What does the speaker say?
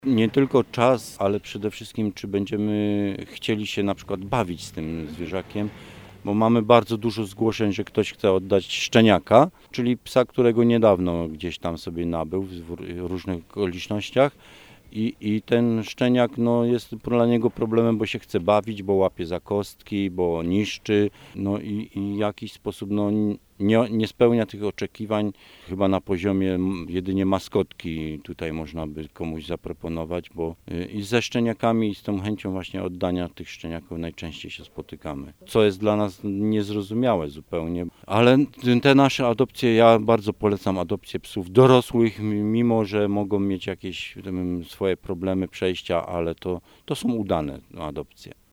Nie tylko czas, ale przede wszystkim czy będziemy chcieli się na przykład bawić z tym zwierzakiem, bo mamy bardzo dużo zgłoszeń, że ktoś chce oddać szczeniaka, czyli psa, którego niedawno gdzieś tam sobie nabył w różnych okolicznościach. I ten szczeniak jest dla niego problemem, bo się chce bawić, bo łapie za kostki, bo niszczy, i w jakiś sposób nie spełnia tych oczekiwań. Chyba na poziomie jedynie maskotki tutaj można by komuś zaproponować, bo i ze szczeniakami i z tą chęcią właśnie oddania tych szczeniaków najczęściej się spotykamy. Co jest dla nas niezrozumiałe zupełnie, ale te nasze adopcje, ja bardzo polecam adopcję psów dorosłych, mimo że mogą mieć jakieś swoje problemy przejścia, ale to są udane adopcje.